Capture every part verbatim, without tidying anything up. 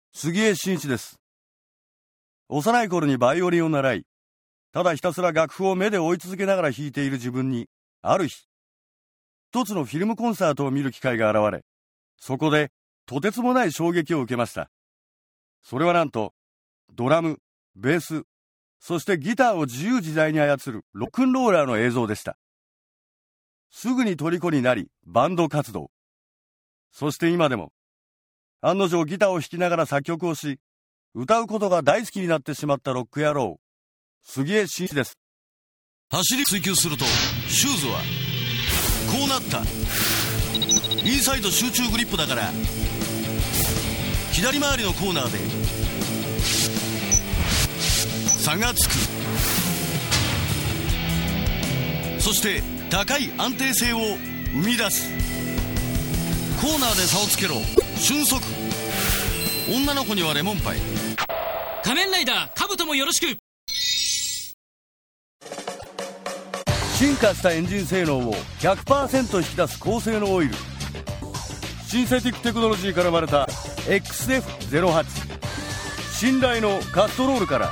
杉江真一です。幼い頃にバイオリンを習い、ただひたすら楽譜を目で追い続けながら弾いている自分に、ある日、一つのフィルムコンサートを見る機会が現れ、そこでとてつもない衝撃を受けました。それはなんと、ドラム、ベース、そしてギターを自由自在に操るロックンローラーの映像でした。すぐに虜になり、バンド活動。そして今でも、案の定ギターを弾きながら作曲をし、歌うことが大好きになってしまったロック野郎、杉江真一です。 走り追求すると、シューズは、こうなった。インサイド集中グリップだから、左回りのコーナーで、差がつく。そして、高い安定性を生み出す。コーナーで差をつけろ、俊足。女の子にはレモンパイ。 仮面ライダーカブトもよろしく。 進化したエンジン性能を ひゃくパーセント 引き出す高性能オイル。シンセティックテクノロジーから生まれた エックスエフゼロはち。 信頼のカストロールから。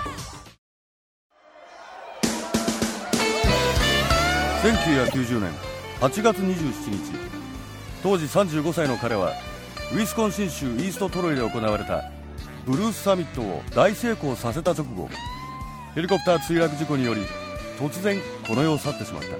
せんきゅうひゃくきゅうじゅうねんはちがつにじゅうしちにち、当時さんじゅうごさいの彼はウィスコンシン州イーストトロイで行われたブルースサミットを大成功させた直後、ヘリコプター墜落事故により突然この世を去ってしまった。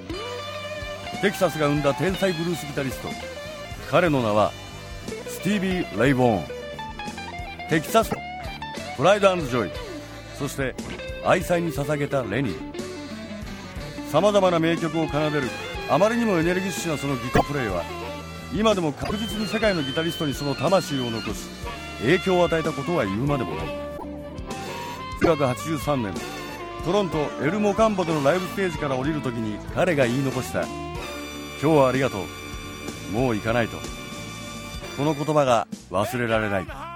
テキサスが生んだ天才ブルースギタリスト、彼の名はスティービー・レイボーン。テキサスのプライド&ジョイ、そして愛妻に捧げたレニー。さまざまな名曲を奏でるあまりにもエネルギッシュなそのギタープレイは、今でも確実に世界のギタリストにその魂を残し影響を与えたことは言うまでもない。せんきゅうひゃくはちじゅうさんねん、トロントエル・モカンボでのライブステージから降りるときに彼が言い残した、今日はありがとう、もう行かないと。この言葉が忘れられない。